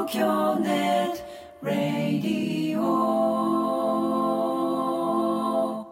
東京ネットラディオ。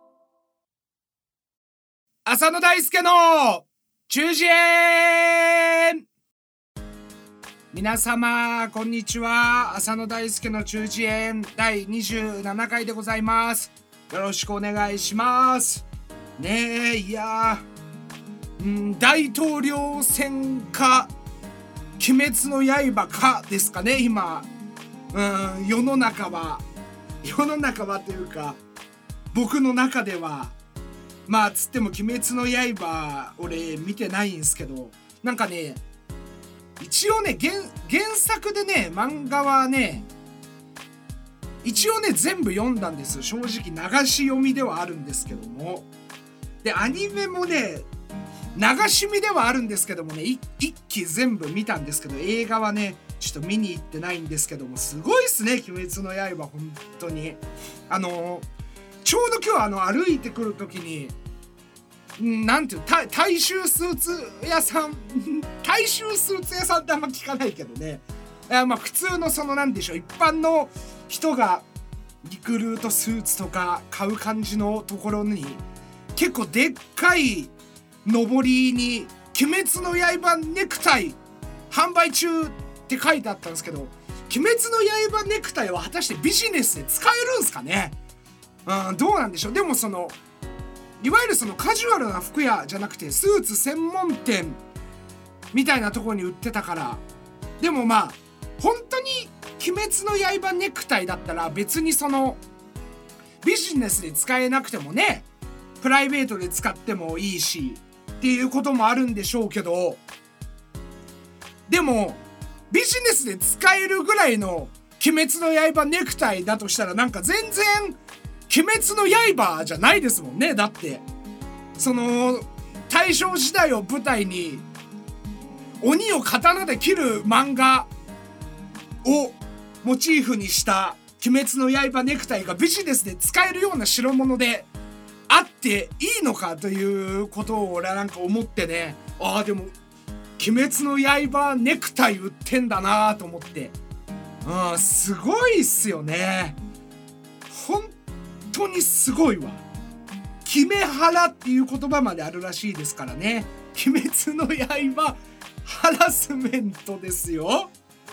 浅野大輔の中耳炎。皆様こんにちは。浅野大輔の中耳炎第27回でございます。よろしくお願いしますね。いや大統領選か鬼滅の刃かですかね。今世の中はというか僕の中ではまあつっても鬼滅の刃俺見てないんですけど、なんかね一応ね原作でね漫画はね一応ね全部読んだんです。正直流し読みではあるんですけども、でアニメもね流し見ではあるんですけどもね一期全部見たんですけど、映画はねちょっと見に行ってないんですけども、すごいっすね鬼滅の刃本当に。ちょうど今日歩いてくる時になんていう大衆スーツ屋さん大衆スーツ屋さんってあんま聞かないけどね、まあ普通のそのなんでしょう一般の人がリクルートスーツとか買う感じのところに結構でっかい上りに鬼滅の刃ネクタイ販売中って書いてあったんですけど、鬼滅の刃ネクタイは果たしてビジネスで使えるんすかね。どうなんでしょう。でもそのいわゆるそのカジュアルな服屋じゃなくてスーツ専門店みたいなところに売ってたから、でもまあ本当に鬼滅の刃ネクタイだったら別にそのビジネスで使えなくてもねプライベートで使ってもいいしっていうこともあるんでしょうけど、でもビジネスで使えるぐらいの鬼滅の刃ネクタイだとしたらなんか全然鬼滅の刃じゃないですもんね。だってその大正時代を舞台に鬼を刀で切る漫画をモチーフにした鬼滅の刃ネクタイがビジネスで使えるような代物であっていいのかということを俺はなんか思ってね、でも鬼滅の刃ネクタイ売ってんだなと思って、すごいっすよね。本当にすごいわ。キメハラっていう言葉まであるらしいですからね。鬼滅の刃ハラスメントですよ。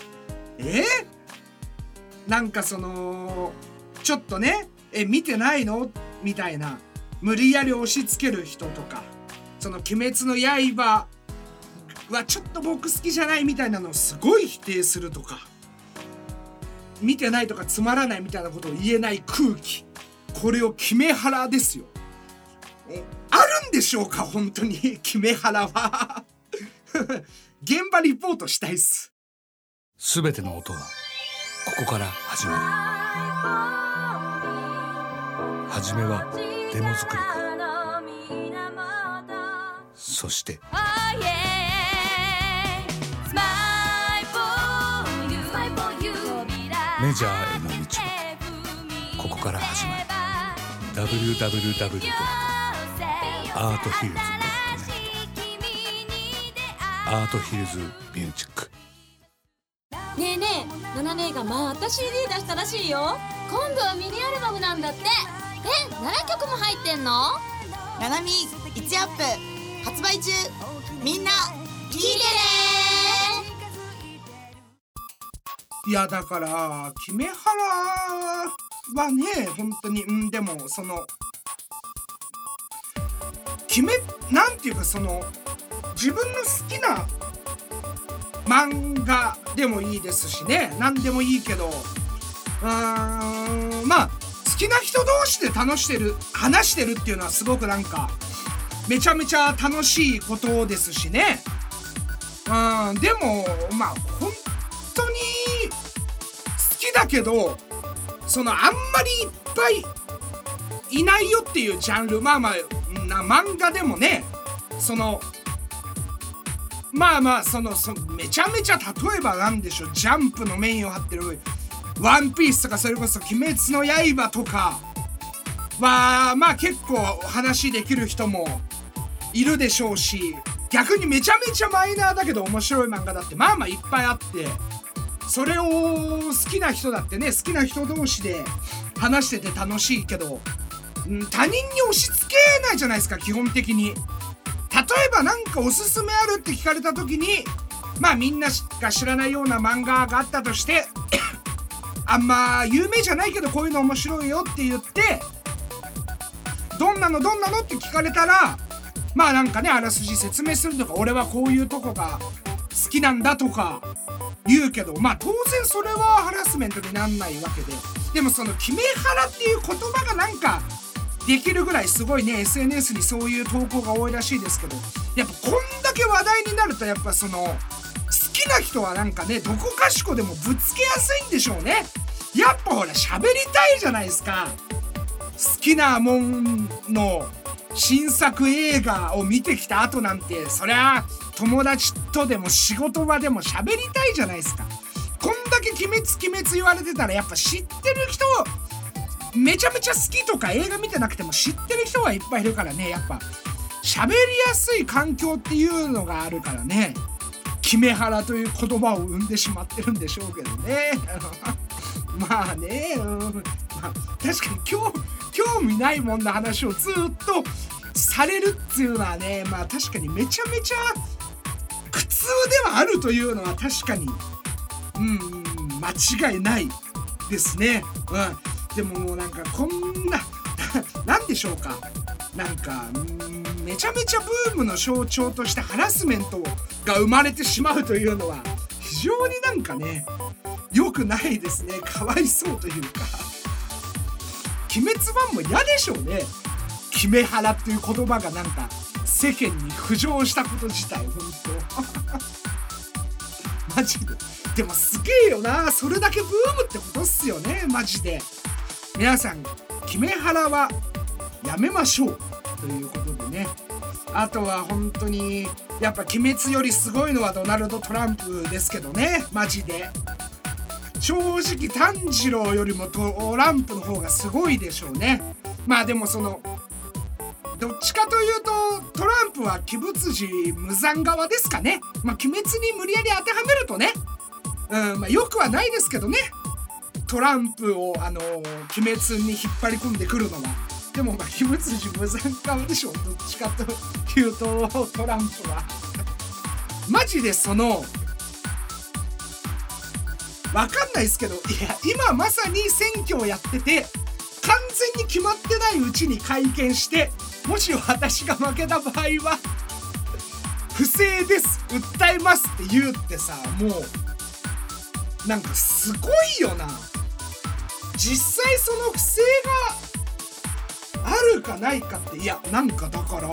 なんかそのちょっとね見てないのみたいな無理やり押し付ける人とか、その鬼滅の刃はちょっと僕好きじゃないみたいなのをすごい否定するとか、見てないとかつまらないみたいなことを言えない空気、これをキメハラですよ。あるんでしょうか本当にキメハラは現場リポートしたいっす。 すべての音はここから始まる。はじめはデモ作りから、そしてメジャーへの道はここから始まる。 www.arthills.net アートヒルズミュージック。 ねえねえ、ナナ姉がまた CD 出したらしいよ。今度はミニアルバムなんだって。7曲も入ってんの？ ナナミ1アップ発売中。みんな聴いてね。 いやだからキメハラはね本当にでもそのなんていうかその自分の好きな漫画でもいいですしね、何でもいいけどまあ好きな人同士で話してるっていうのはすごくなんかめちゃめちゃ楽しいことですしね。でもまあ本当に好きだけどそのあんまりいっぱいいないよっていうジャンル、漫画でもねそのそのめちゃめちゃ例えばなんでしょう、ジャンプのメインを張ってるワンピースとかそれこそ鬼滅の刃とかは結構話できる人もいるでしょうし、逆にめちゃめちゃマイナーだけど面白い漫画だっていっぱいあって、 それを好きな人だってね、好きな人同士で話してて楽しいけど、他人に押し付けないじゃないですか、基本的に。例えばなんかおすすめあるって聞かれた時に、まあみんなが知らないような漫画があったとしてあんま有名じゃないけどこういうの面白いよって言って、どんなのって聞かれたら、まあなんかね、あらすじ説明するとか、俺はこういうとこが好きなんだとか言うけど、まあ当然それはハラスメントになんないわけで、でもそのキメハラっていう言葉がなんかできるぐらいすごいね、 SNS にそういう投稿が多いらしいですけど、やっぱこんだけ話題になると、やっぱその好きな人はなんかね、どこかしこでもぶつけやすいんでしょうね。やっぱほら喋りたいじゃないですか。好きなもんの新作映画を見てきた後なんて、そりゃ友達とでも仕事場でも喋りたいじゃないですか。こんだけ鬼滅言われてたら、やっぱ知ってる人、めちゃめちゃ好きとか映画見てなくても知ってる人はいっぱいいるからね、やっぱ喋りやすい環境っていうのがあるからね、キメハラという言葉を生んでしまってるんでしょうけどねまあね、まあ、確かに興味ないもんな話をずっとされるっていうのはね、まあ確かにめちゃめちゃ苦痛ではあるというのは確かに間違いないですね。でももうなんかこんななんでしょうか、なんかめちゃめちゃブームの象徴としてハラスメントが生まれてしまうというのは非常になんかね、良くないですね。かわいそうというか、鬼滅ファンも嫌でしょうね。キメハラっていう言葉がなんか世間に浮上したこと自体、本当マジで。でもすげえよな、それだけブームってことっすよね、マジで。皆さんキメハラはやめましょうということでね。あとは本当にやっぱ鬼滅よりすごいのはドナルド・トランプですけどね、マジで。正直炭治郎よりもトランプの方がすごいでしょうね。まあでもそのどっちかというとトランプは鬼仏寺無惨側ですかね。まあ鬼滅に無理やり当てはめるとね、まあよくはないですけどね、トランプを鬼滅に引っ張り込んでくるのは。でもまあ鬼仏寺無惨側でしょ、どっちかというとトランプはマジでそのわかんないですけど、いや今まさに選挙をやってて完全に決まってないうちに会見して、もし私が負けた場合は不正です訴えますって言うってさ、もうなんかすごいよな。実際その不正があるかないかって、いやなんかだから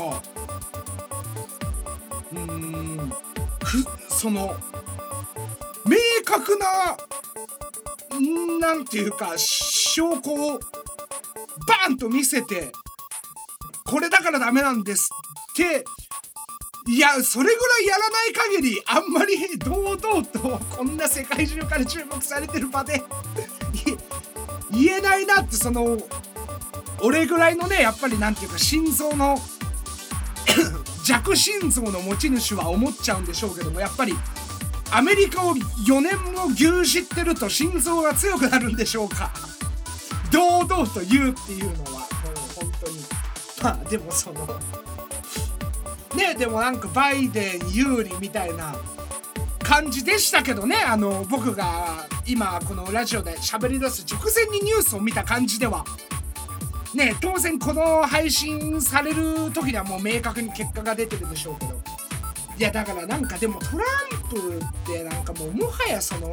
その明確ななんていうか証拠をバーンと見せて、これだからダメなんですって、いやそれぐらいやらない限りあんまり堂々とこんな世界中から注目されてる場で言えないなって、その俺ぐらいのね、やっぱりなんていうか心臓の弱心臓の持ち主は思っちゃうんでしょうけども、やっぱりアメリカを4年も牛耳ってると心臓が強くなるんでしょうか。堂々と言うっていうのはもう本当に、まあでもそのね、でもなんかバイデン有利みたいな感じでしたけどね、僕が今このラジオで喋り出す直前にニュースを見た感じではね、当然この配信される時にはもう明確に結果が出てるでしょうけど、いやだからなんかでもトランプってなんかもうもはやその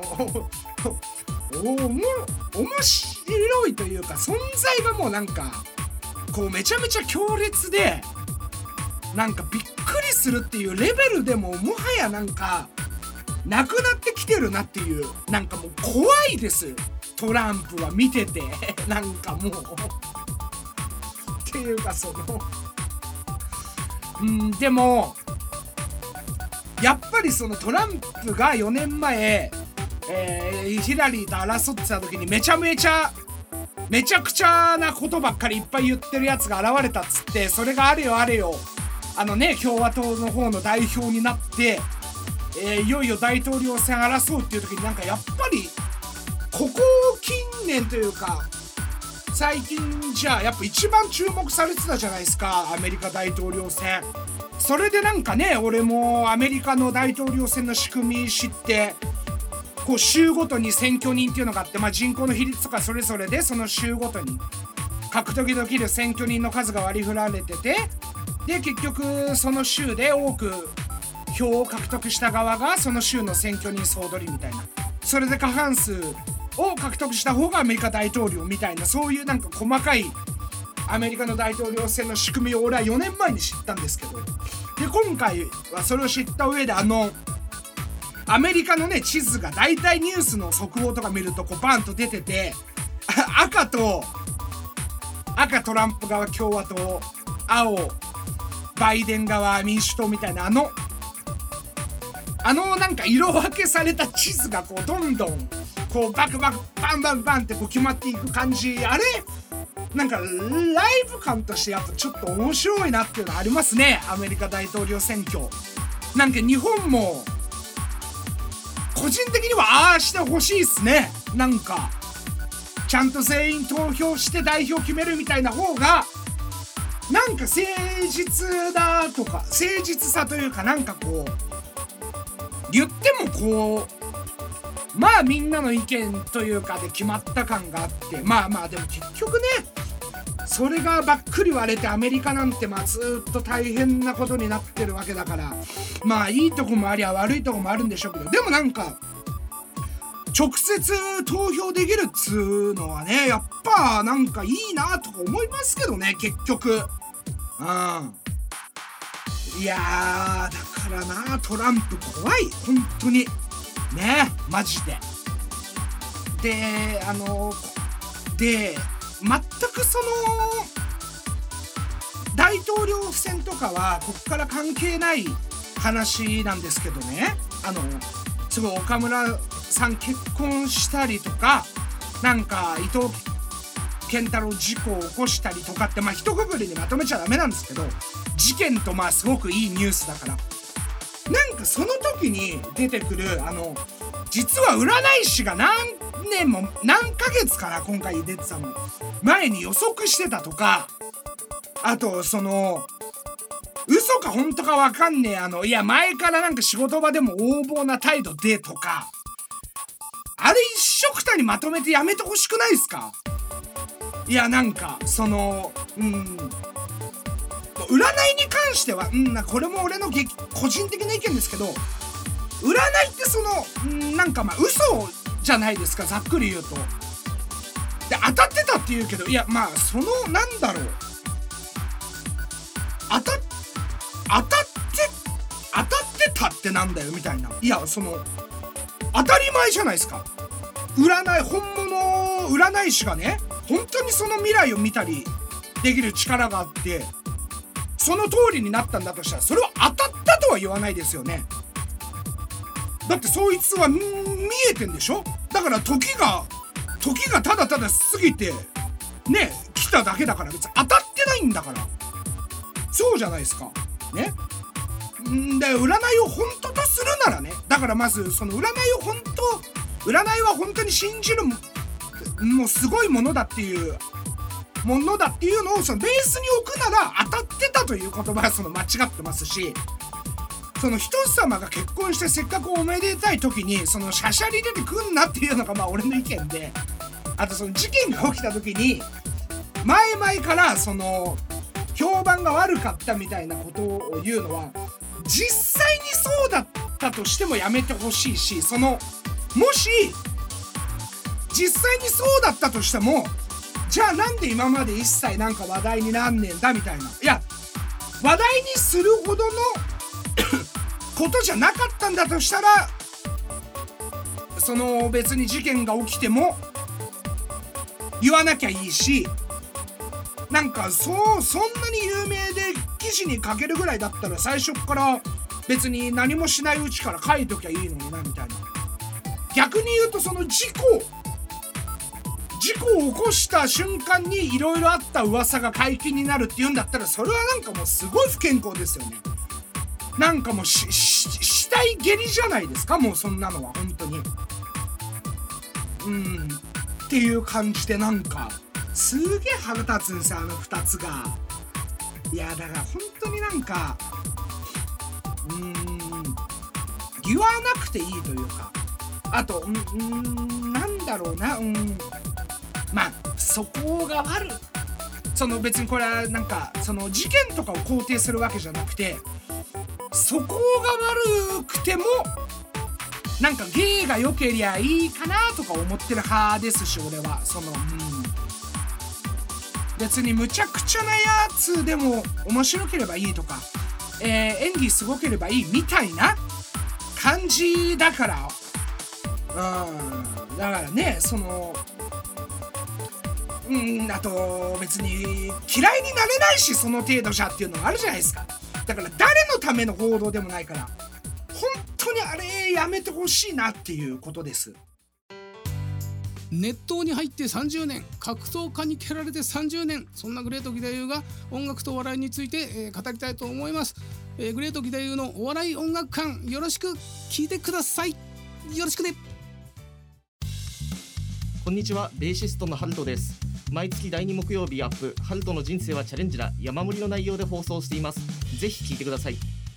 面白いというか存在がもうなんかこうめちゃめちゃ強烈で、なんかびっくりするっていうレベルでももはやなんかなくなってきてるなっていう、なんかもう怖いですトランプは見ててなんかもうっていうかそのでもやっぱりそのトランプが4年前、ヒラリーと争ってた時にめちゃくちゃなことばっかりいっぱい言ってるやつが現れたっつって、それがあれよ共和党の方の代表になっていよいよ大統領選争うっていう時になんかやっぱりここ近年というか最近じゃやっぱ一番注目されてたじゃないですか、アメリカ大統領選。それでなんかね、俺もアメリカの大統領選の仕組み知って、こう州ごとに選挙人っていうのがあって、人口の比率とかそれぞれでその州ごとに獲得できる選挙人の数が割り振られてて、で結局その州で多く票を獲得した側がその州の選挙人総取りみたいな、それで過半数を獲得した方がアメリカ大統領みたいな、そういうなんか細かいアメリカの大統領選の仕組みを俺は4年前に知ったんですけど、で今回はそれを知った上でアメリカのね地図が大体ニュースの速報とか見るとこうバンと出てて、赤トランプ側共和党、青バイデン側民主党みたいななんか色分けされた地図がこうどんどんこうバクバクバンバンバンってこう決まっていく感じ、あれなんかライブ感としてやっぱちょっと面白いなっていうのありますね、アメリカ大統領選挙。なんか日本も個人的にはああしてほしいっすね。なんかちゃんと全員投票して代表決めるみたいな方がなんか誠実だとか誠実さというか、なんかこう言ってもこうみんなの意見というかで決まった感があって、でも結局ねそれがばっくり割れてアメリカなんてずっと大変なことになってるわけだから、いいとこもありゃ悪いとこもあるんでしょうけど、でもなんか直接投票できるっつうのはねやっぱなんかいいなとか思いますけどね、結局。いやーだからな、トランプ怖い本当にね、マジで。で全くその大統領選とかはここから関係ない話なんですけどね、すごい岡村さん結婚したりとか、なんか伊藤健太郎事故を起こしたりとかって一括りにまとめちゃダメなんですけど、事件とすごくいいニュースだから、なんかその時に出てくる実は占い師が何ヶ月から今回出てたの前に予測してたとか、あと嘘か本当か分かんねえいや前からなんか仕事場でも横暴な態度でとか、あれ一緒くたにまとめてやめてほしくないですか。いやなんか占いに関してはこれも俺の個人的な意見ですけど、占いってなんか嘘じゃないですか、ざっくり言うと。で当たってたって言うけど、いやなんだろう、当たってたってなんだよみたいな。いや当たり前じゃないですか。本物占い師がね本当にその未来を見たりできる力があってその通りになったんだとしたら、それは当たったとは言わないですよね。だってそいつは見えてんでしょ。だから時がただただ過ぎてね来ただけだから、別に当たってないんだから。そうじゃないですかね。で占いを本当とするならね、だからまずその占いは本当に信じるもうすごいものだっていうのをベースに置くなら、当たってたという言葉は間違ってますし、人様が結婚してせっかくおめでたい時にしゃしゃり出てくんなっていうのが俺の意見で、あと事件が起きた時に前々から評判が悪かったみたいなことを言うのは、実際にそうだったとしてもやめてほしいし、もし実際にそうだったとしても、じゃあなんで今まで一切なんか話題になんねえんだみたいな。いや話題にするほどのことじゃなかったんだとしたら、別に事件が起きても言わなきゃいいし、なんかそんなに有名で記事に書けるぐらいだったら最初から別に何もしないうちから書いときゃいいのになみたいな。逆に言うと事故を起こした瞬間にいろいろあった噂が解禁になるっていうんだったら、それはなんかもうすごい不健康ですよね。なんかもう知っ待下痢じゃないですか、もうそんなのは本当に。っていう感じで、なんかすげえ腹立つんですよ、あの2つが。いやだから本当になんか言わなくていいというか、あとなんだろうな、まあそこが悪い、その別にこれはなんかその事件とかを肯定するわけじゃなくて、そこが悪くてもなんか芸が良けりゃいいかなとか思ってる派ですし、俺はその別にむちゃくちゃなやつでも面白ければいいとか、演技すごければいいみたいな感じだから、だからね、そのあと別に嫌いになれないし、その程度じゃっていうのがあるじゃないですか。だから誰のための報道でもないから、本当にあれやめてほしいなっていうことです。 熱湯に入って30年、格闘家に蹴られて30年、そんなグレート義太夫が音楽と笑いについて、語りたいと思います。グレート義太夫のお笑い音楽館、よろしく聞いてください。よろしくね。 こんにちは、ベーシストのハルトです。毎月第2木曜日アップ、ハルトの人生はチャレンジだ、山盛りの内容で放送しています。ぜひ聞いてください。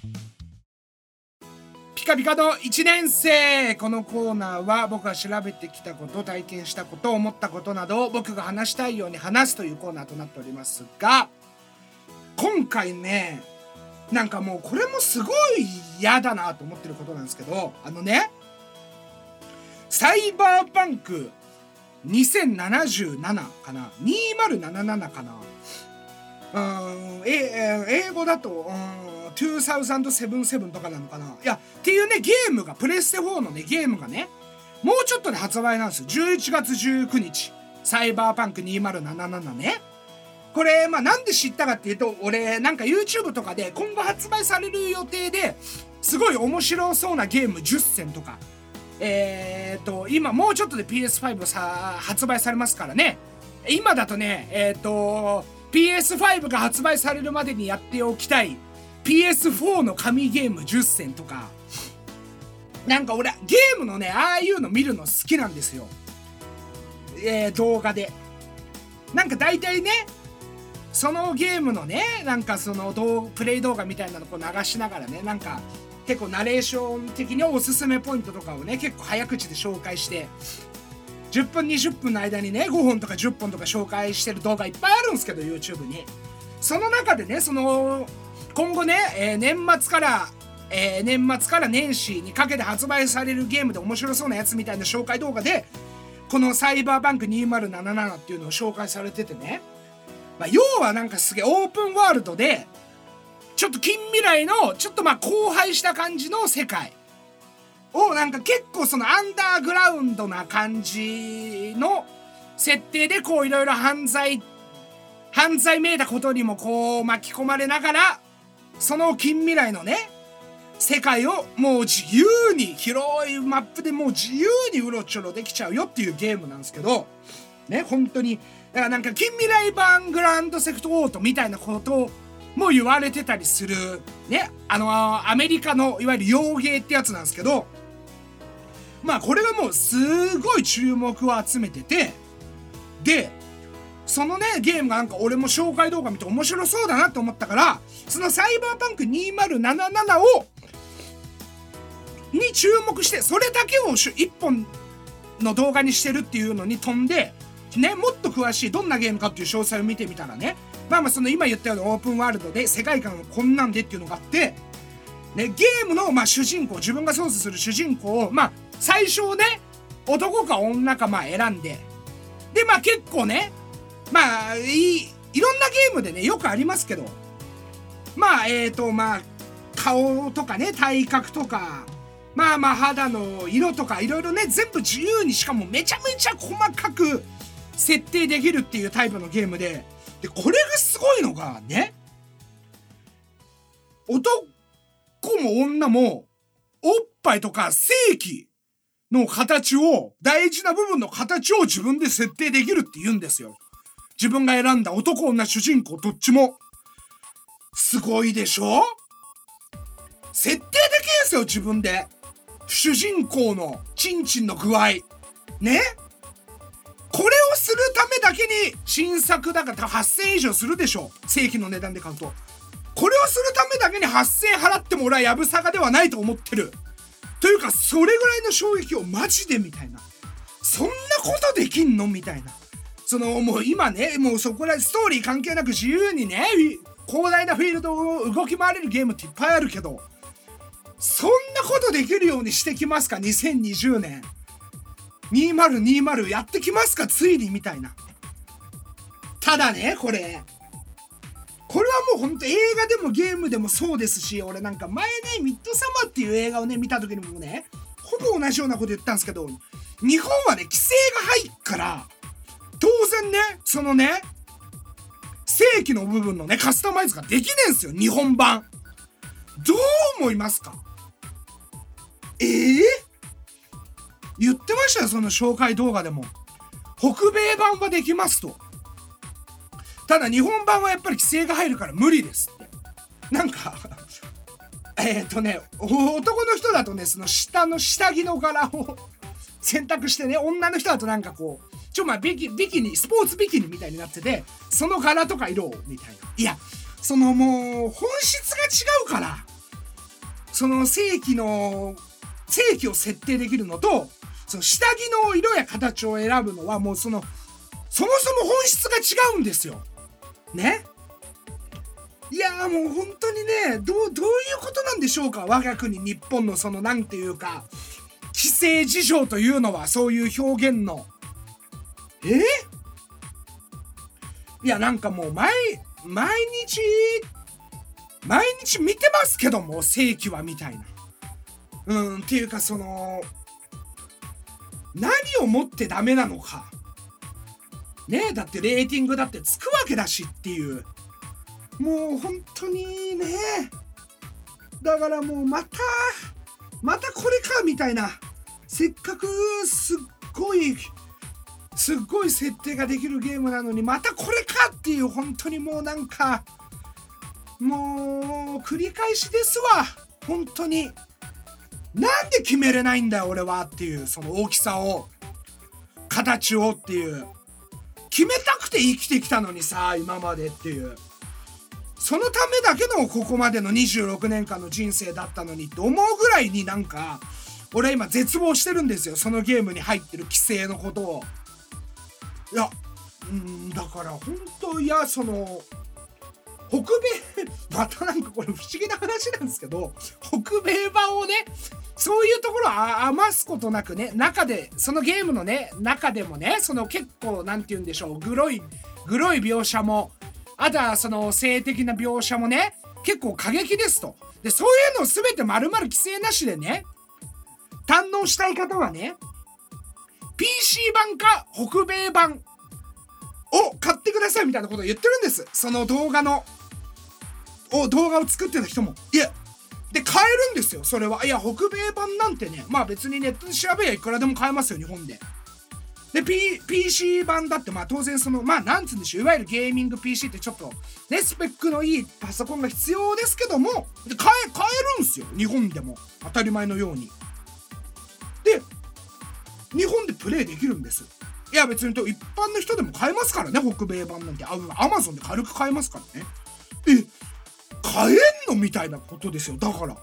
ピカピカの1年生。このコーナーは僕が調べてきたこと、体験したこと、思ったことなどを僕が話したいように話すというコーナーとなっておりますが、今回ね、なんかもうこれもすごい嫌だなと思ってることなんですけど、サイバーパンク2077かな、2077かな、英語だと2077とかなのかな。いやっていうね、ゲームがプレステ4のねゲームがね、もうちょっとで発売なんですよ。11月19日サイバーパンク2077ね。これなんで知ったかっていうと、俺なんか YouTube とかで今後発売される予定ですごい面白そうなゲーム10選とか、今もうちょっとで PS5 発売されますからね。今だとねPS5 が発売されるまでにやっておきたい PS4 の神ゲーム10選とか、なんか俺ゲームのねああいうの見るの好きなんですよ。動画でなんか大体ね、そのゲームのねなんかそのプレイ動画みたいなのこう流しながらね、なんか結構ナレーション的におすすめポイントとかをね結構早口で紹介して、10分20分の間にね5本とか10本とか紹介してる動画いっぱいあるんですけど YouTube に。その中でね、その今後ね、年末から年始にかけて発売されるゲームで面白そうなやつみたいな紹介動画でこのサイバーバンク2077っていうのを紹介されててね、要はなんかすげえオープンワールドでちょっと近未来のちょっと荒廃した感じの世界をなんか結構そのアンダーグラウンドな感じの設定でこういろいろ犯罪めいたことにもこう巻き込まれながら、その近未来のね世界をもう自由に広いマップでもう自由にうろちょろできちゃうよっていうゲームなんですけどね、本当にだからなんか近未来版グランドセフトオートみたいなことも言われてたりするね、アメリカのいわゆる洋芸ってやつなんですけど、これがもうすごい注目を集めてて、でそのねゲームがなんか俺も紹介動画見て面白そうだなと思ったから、そのサイバーパンク2077に注目して、それだけを一本の動画にしてるっていうのに飛んでね、もっと詳しいどんなゲームかっていう詳細を見てみたらね、その今言ったようなオープンワールドで世界観がこんなんでっていうのがあって、ね、ゲームの主人公、自分が操作する主人公を最初ね男か女か選んで、で結構ねいろんなゲームでねよくありますけど、顔とかね体格とか肌の色とかいろいろね全部自由に、しかもめちゃめちゃ細かく設定できるっていうタイプのゲームで、これがすごいのがね、男も女もおっぱいとか性器の形を、大事な部分の形を自分で設定できるって言うんですよ。自分が選んだ男女主人公どっちも。すごいでしょ？ 設定できんすよ、自分で。主人公のチンチンの具合ね。これをするためだけに新作だから8000以上するでしょ、正規の値段で買うと。これをするためだけに8000払っても俺はやぶさかではないと思ってる。というかそれぐらいの衝撃をマジでみたいな、そんなことできんのみたいな。もう今ね、もうそこらストーリー関係なく自由にね広大なフィールドを動き回れるゲームっていっぱいあるけど、そんなことできるようにしてきますか2020年2020やってきますかついにみたいな。ただね、これはもうほんと映画でもゲームでもそうですし、俺なんか前ねミッドサマーっていう映画をね見た時にもねほぼ同じようなこと言ったんですけど、日本はね規制が入っから当然ね正規の部分のねカスタマイズができねえんすよ、日本版。どう思いますか？言ってましたよ、その紹介動画でも。北米版はできますと。ただ日本版はやっぱり規制が入るから無理ですって。なんか男の人だとね、その下の下着の柄を選択してね、女の人だとなんかこうビキニ、スポーツビキニみたいになってて、その柄とか色みたいな。いや、もう本質が違うから、その正規を設定できるのと、その下着の色や形を選ぶのはもうそもそも本質が違うんですよね。いやもう本当にね、どういうことなんでしょうか、我が国日本のなんていうか規制事情というのは。そういう表現のいやなんかもう毎日見てますけども、正規はみたいな。っていうか何をもってダメなのかねえ、だってレーティングだってつくわけだしっていう。もう本当にね、だからもうまたこれかみたいな。せっかくすっごい設定ができるゲームなのにまたこれかっていう、本当にもうなんかもう繰り返しですわ本当に。なんで決めれないんだよ俺はっていう、その大きさを形をっていう、決めたくて生きてきたのにさ今までっていう、そのためだけのここまでの26年間の人生だったのにって思うぐらいに、なんか俺は今絶望してるんですよ、そのゲームに入ってる規制のことを。いやだから本当、いや北米またなんかこれ不思議な話なんですけど、北米版をねそういうところは余すことなくね、中でそのゲームのね中でもね、結構なんて言うんでしょう、グロい描写も、あとは性的な描写もね結構過激ですと。でそういうのを全て丸々規制なしでね堪能したい方はね PC 版か北米版を買ってくださいみたいなことを言ってるんです。その動画を作ってた人も。いやで買えるんですよそれは。いや北米版なんてね、まあ別にネットで調べりゃいくらでも買えますよ日本で。で、PC 版だって当然なんつうんでしょう、いわゆるゲーミング PC ってちょっとねスペックのいいパソコンが必要ですけども、で買えるんですよ日本でも当たり前のように。で日本でプレイできるんです。いや別に一般の人でも買えますからね、北米版なんて。Amazon で軽く買えますからね。買えんのみたいなことですよ。だから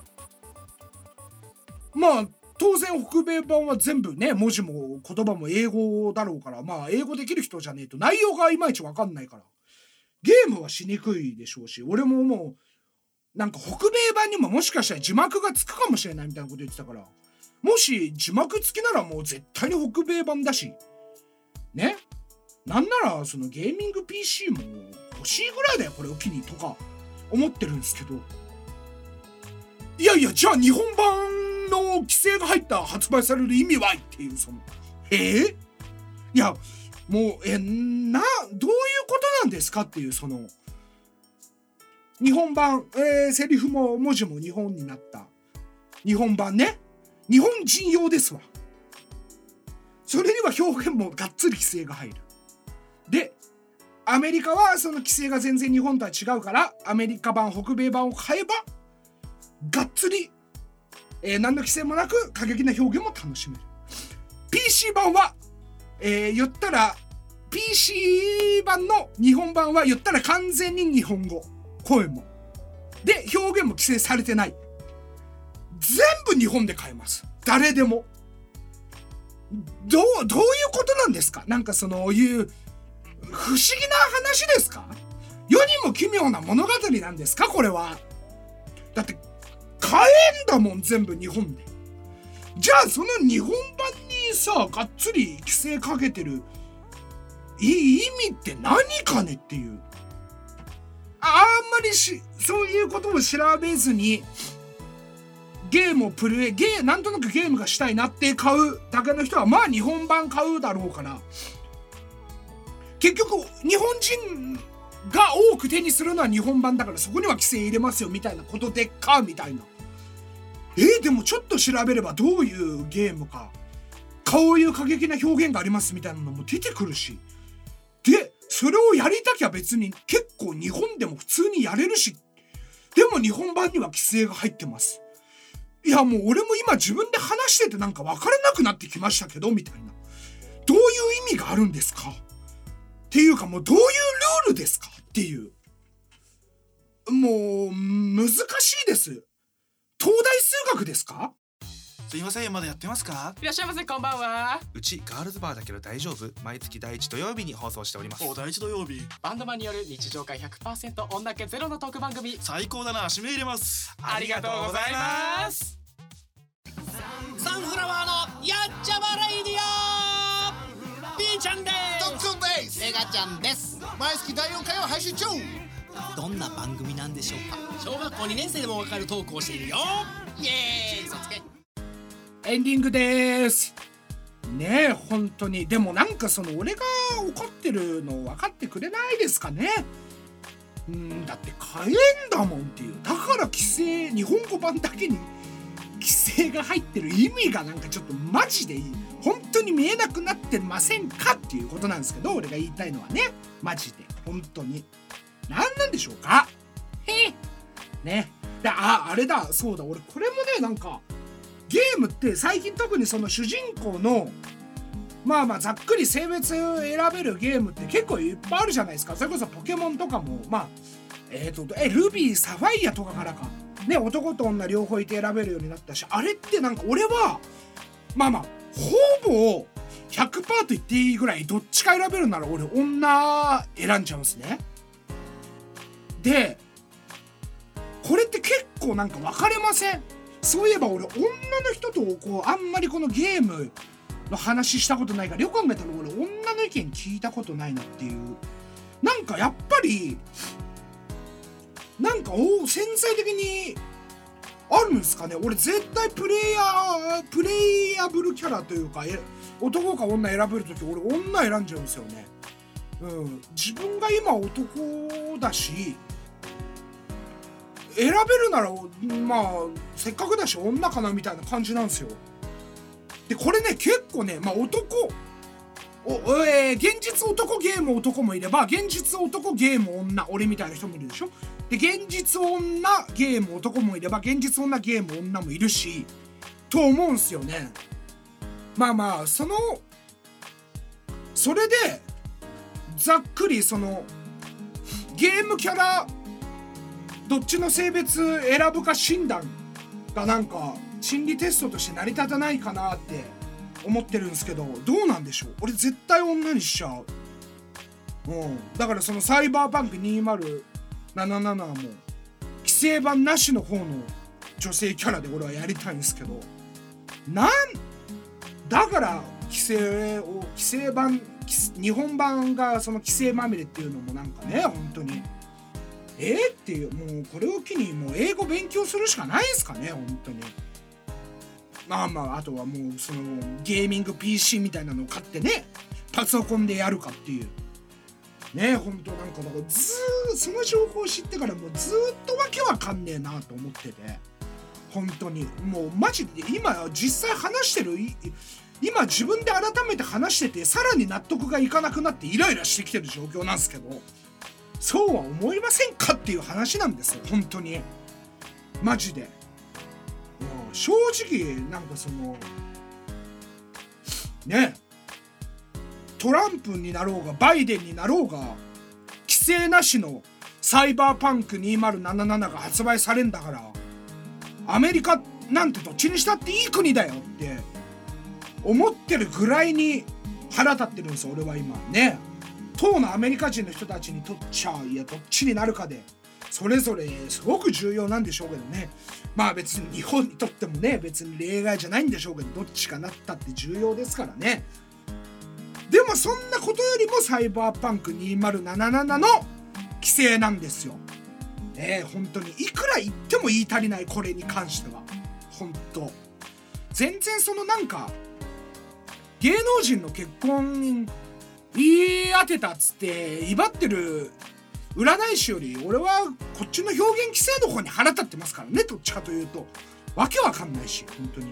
当然北米版は全部ね文字も言葉も英語だろうから、英語できる人じゃねえと内容がいまいち分かんないからゲームはしにくいでしょうし、俺ももうなんか北米版にももしかしたら字幕がつくかもしれないみたいなこと言ってたから、もし字幕付きならもう絶対に北米版だしね、なんならそのゲーミング PC も欲しいぐらいだよこれを機にとか思ってるんですけど、いやじゃあ日本版の規制が入った発売される意味はっていう、いやもうどういうことなんですかっていう、日本版、セリフも文字も日本になった日本版ね、日本人用ですわ。それには表現もがっつり規制が入る。でアメリカはその規制が全然日本とは違うから、アメリカ版北米版を買えばがっつり、何の規制もなく過激な表現も楽しめる。 PC 版は、言ったら PC 版の日本版は言ったら完全に日本語、声もで表現も規制されてない。全部日本で買えます。誰でも。どういうことなんですか？なんかそういう不思議な話ですか？世にも奇妙な物語なんですか？これは。だって買えんだもん、全部日本で。じゃあその日本版にさ、がっつり規制かけてる意味って何かねっていう。あんまりそういうことを調べずにゲームをなんとなくゲームがしたいなって買うだけの人はまあ日本版買うだろうから、結局日本人が多く手にするのは日本版だから、そこには規制入れますよみたいなことでかみたいな。でもちょっと調べればどういうゲームか、こういう過激な表現がありますみたいなのも出てくるし、でそれをやりたきゃ別に結構日本でも普通にやれるし、でも日本版には規制が入ってます。いやもう俺も今自分で話しててなんか分からなくなってきましたけどみたいな。どういう意味があるんですかっていうか、もうどういうルールですかっていう。もう難しいです。東大数学ですか？ すいません、まだやってますか？ いらっしゃいませ、こんばんは。 うちガールズバーだけど大丈夫？毎月第1土曜日に放送しております。 お、第1土曜日。バンドマンによる日常会 100% 女気ゼロのトーク番組。 最高だな、指名入れます。 ありがとうございます。サンフラワーのやっちゃまレイディオ。ピーちゃんです。 トッツンです。 メガちゃんです。 毎月第4回を配信中。 どんな番組なんでしょうか？ 小学校2年生でもわかるトークをしているよ。イエーイ、そつけ。 エンディングですね。え本当に。でもなんか俺が怒ってるの分かってくれないですかね。だって買えんだもんっていう。だから規制、日本語版だけに規制が入ってる意味がなんかちょっとマジで本当に見えなくなってませんかっていうことなんですけど、俺が言いたいのはね、マジで本当に何なんでしょうか。ね。あれだ、そうだ、俺これもね、なんかゲームって最近特にその主人公のまあざっくり性別選べるゲームって結構いっぱいあるじゃないですか。それこそポケモンとかもルビーサファイアとかからかね、男と女両方いて選べるようになったし、あれってなんか俺はほぼ 100% と言っていいぐらいどっちか選べるなら俺女選んじゃうんですね。でこれって結構なんか分かれません？そういえば俺女の人とあんまりこのゲームの話したことないから、よく考えたら俺女の意見聞いたことないなっていう。なんかやっぱりなんか潜在的にあるんですかね。俺絶対プレイヤブルキャラというか、男か女選べるとき俺女選んじゃうんですよね。自分が今男だし選べるならせっかくだし女かなみたいな感じなんですよ。でこれね結構ね、現実男ゲーム男もいれば、現実男ゲーム女俺みたいな人もいるでしょ。で現実女ゲーム男もいれば、現実女ゲーム女もいるしと思うんすよね。それでざっくりゲームキャラどっちの性別選ぶか診断がなんか心理テストとして成り立たないかなって思ってるんですけど、どうなんでしょう。俺絶対女にしちゃう。だからサイバーパンク2077も規制版なしの方の女性キャラで俺はやりたいんですけど、だから日本版が規制まみれっていうのもなんかね、本当にっていう、もうこれを機にもう英語勉強するしかないですかね、本当に。あとはもうゲーミング PC みたいなのを買ってね、パソコンでやるかっていうね。本当なんかだからその情報を知ってからもうずっとわけわかんねえなと思ってて、本当にもうマジで今実際話してる、今自分で改めて話しててさらに納得がいかなくなってイライラしてきてる状況なんですけど、そうは思いませんかっていう話なんですよ、本当にマジで。 正直なんかそのね、トランプになろうがバイデンになろうが規制なしのサイバーパンク2077が発売されんだから、アメリカなんてどっちにしたっていい国だよって思ってるぐらいに腹立ってるんですよ俺は今ね。当のアメリカ人の人たちにとっちゃいやどっちになるかでそれぞれすごく重要なんでしょうけどね。まあ別に日本にとってもね別に例外じゃないんでしょうけど、どっちかなったって重要ですからね。でもそんなことよりもサイバーパンク2077の規制なんですよ。本当にいくら言っても言い足りない、これに関しては本当全然そのなんか芸能人の結婚に言い当てたっつって威張ってる占い師より俺はこっちの表現規制の方に腹立ってますからね。どっちかというとわけわかんないし本当に、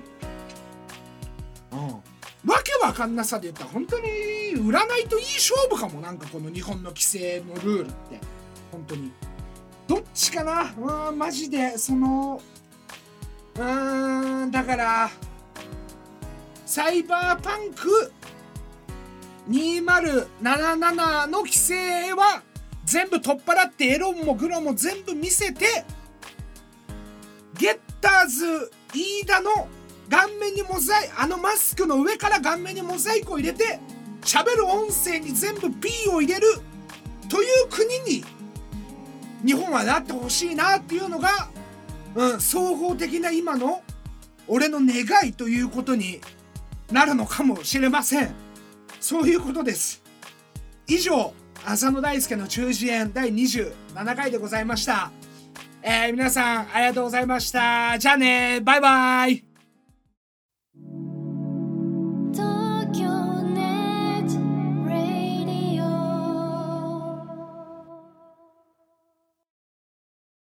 わけわかんなさで言ったら本当に占いといい勝負かも。なんかこの日本の規制のルールって本当にどっちかな。マジでそのだからサイバーパンク2077の規制は全部取っ払ってエロもグロも全部見せて、ゲッターズ飯田の顔面にモザイク、マスクの上から顔面にモザイクを入れて喋る音声に全部 P を入れるという国に日本はなってほしいなっていうのが、総合的な今の俺の願いということになるのかもしれません。そういうことです。以上、浅野大輔の中耳炎第27回でございました。皆さんありがとうございました。じゃあね、バイバイ。